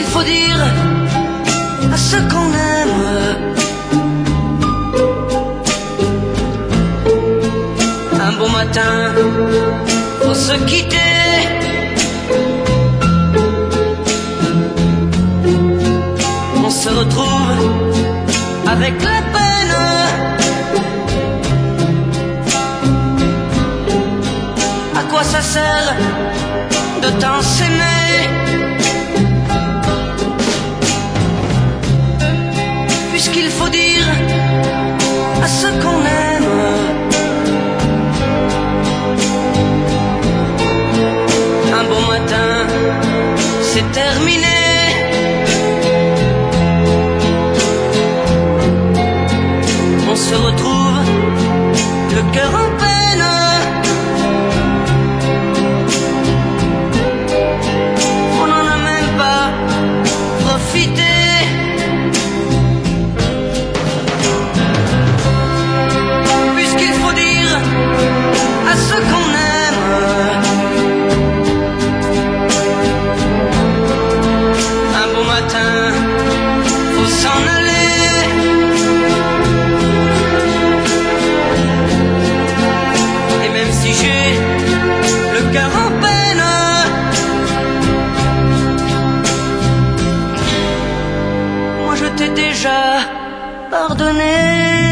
faut dire à ceux qu'on aime. Un beau matin, faut se quitter. On se retrouve avec la peine. À quoi ça sert de tant s'aimer, puisqu'il faut dire à ceux qu'on aime. Un beau matin, c'est terminé. On se retrouve le cœur en peine. On n'en a même pas profité. Puisqu'il faut dire à ceux qu'on aime, un beau matin, faut s'en aller. Et même si j'ai le cœur en peine, moi je t'ai déjà pardonné.